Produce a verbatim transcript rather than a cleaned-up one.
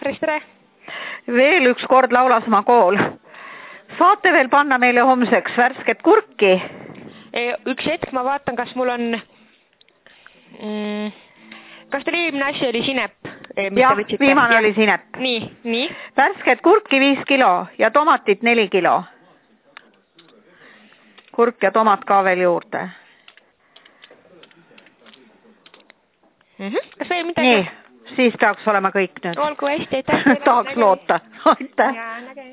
Katris, tere! Veel üks kord Laulasmaa kool. Saate veel panna meile homseks värsket kurki? Üks hetk ma vaatan, kas mul on... Mm, kas teil eelmine asi oli sinep? Jah, viimane oli sinep. Nii, nii. Värsket kurki viis kilo ja tomatit neli kilo. Kurk ja tomat ka veel juurde. Mm -hmm. Kas veel midagi? Nii, siis peaks olema kõik nüüd. Olgu hästi, aitäh. Tahaks loota. Aitäh. Ja, näge.